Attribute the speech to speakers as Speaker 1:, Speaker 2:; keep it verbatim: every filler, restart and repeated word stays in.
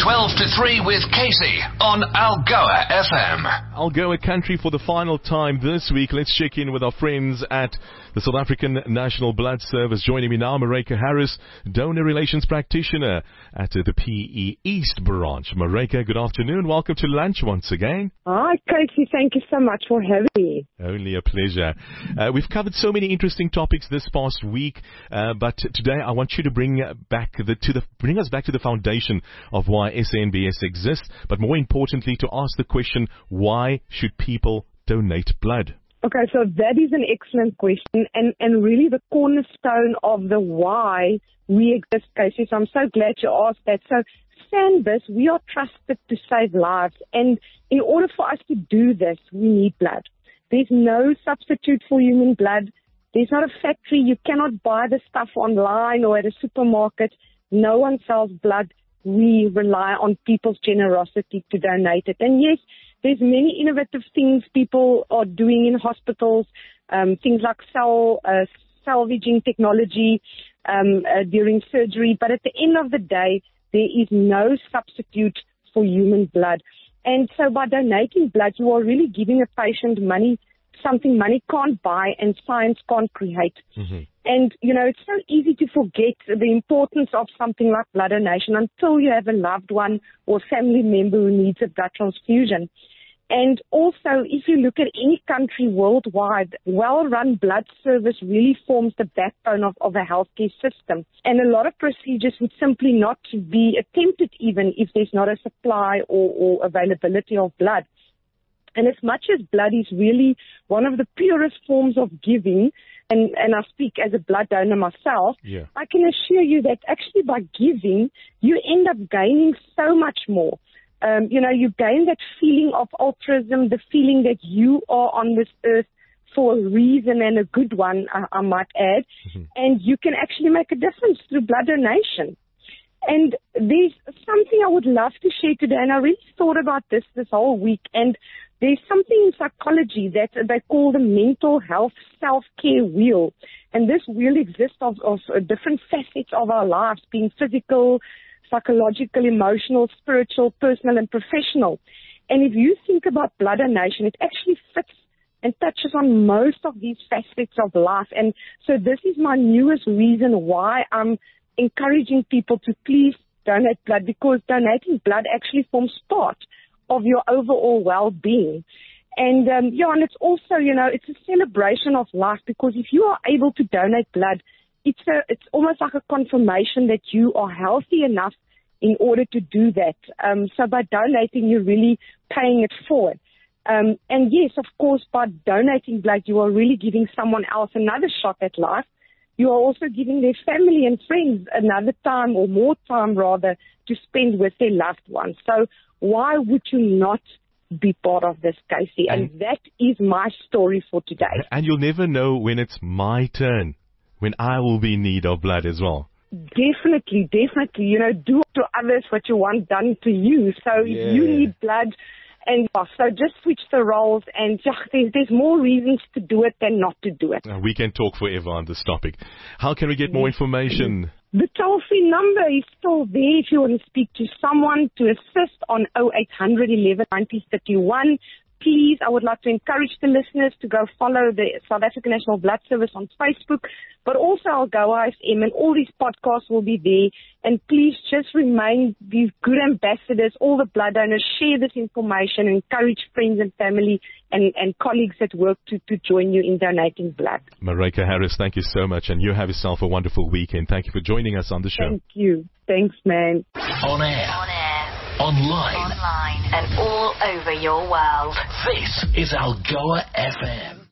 Speaker 1: twelve to three with Casey on Algoa F M.
Speaker 2: Algoa Country for the final time this week. Let's check in with our friends at the South African National Blood Service. Joining me now, Marika Harris, Donor Relations Practitioner at the P E East Branch. Marika, good afternoon. Welcome to lunch once again.
Speaker 3: Hi, Casey. Thank you so much for having me.
Speaker 2: Only a pleasure. Uh, we've covered so many interesting topics this past week, uh, but today I want you to bring back the, to the bring us back to the foundation of why S A N B S exists, but more importantly, to ask the question: why should people donate blood?
Speaker 3: Okay, so that is an excellent question, and, and really the cornerstone of the why we exist, Casey. So I'm so glad you asked that. So SANBIS, we are trusted to save lives, and in order for us to do this, we need blood. There's no substitute for human blood. There's not a factory. You cannot buy the stuff online or at a supermarket. No one sells blood. We rely on people's generosity to donate it. And yes, there's many innovative things people are doing in hospitals, um, things like cell uh, salvaging technology um, uh, during surgery. But at the end of the day, there is no substitute for human blood. And so by donating blood, you are really giving a patient money, something money can't buy and science can't create. Mm-hmm. And, you know, it's so easy to forget the importance of something like blood donation until you have a loved one or family member who needs a blood transfusion. And also, if you look at any country worldwide, well-run blood service really forms the backbone of, of a healthcare system. And a lot of procedures would simply not be attempted even if there's not a supply or, or availability of blood. And as much as blood is really one of the purest forms of giving, and, and I speak as a blood donor myself, yeah. I can assure you that actually by giving, you end up gaining so much more. Um, you know, you gain that feeling of altruism, the feeling that you are on this earth for a reason and a good one, I, I might add, mm-hmm. and you can actually make a difference through blood donation. And there's something I would love to share today, and I really thought about this this whole week, and there's something in psychology that they call the mental health self-care wheel. And this wheel exists of, of different facets of our lives, being physical, psychological, emotional, spiritual, personal, and professional. And if you think about blood donation, it actually fits and touches on most of these facets of life. And so this is my newest reason why I'm encouraging people to please donate blood, because donating blood actually forms part of your overall well-being. And, um, yeah, and it's also, you know, it's a celebration of life, because if you are able to donate blood, it's a, it's almost like a confirmation that you are healthy enough in order to do that. Um, so by donating, you're really paying it forward. Um, and yes, of course, by donating blood, you are really giving someone else another shot at life. You are also giving their family and friends another time, or more time rather, to spend with their loved ones. So why would you not be part of this, Casey? And, and that is my story for today.
Speaker 2: And you'll never know when it's my turn, when I will be in need of blood as well.
Speaker 3: Definitely, definitely. You know, do to others what you want done to you. So yeah. If you need blood, and so just switch the roles, and yeah, there's, there's more reasons to do it than not to do it.
Speaker 2: We can talk forever on this topic. How can we get more information?
Speaker 3: The toll-free number is still there if you want to speak to someone to assist on oh eight hundred, eleven ninety, thirty-one. Please, I would like to encourage the listeners to go follow the South African National Blood Service on Facebook, but also Algoa F M, and all these podcasts will be there. And please just remain these good ambassadors, all the blood donors, share this information, encourage friends and family and, and colleagues at work to, to join you in donating blood.
Speaker 2: Marika Harris, thank you so much, and you have yourself a wonderful weekend. Thank you for joining us on the show.
Speaker 3: Thank you. Thanks, man.
Speaker 1: On air.
Speaker 4: On air.
Speaker 1: Online.
Speaker 4: Online. And all over your world.
Speaker 1: This is Algoa F M.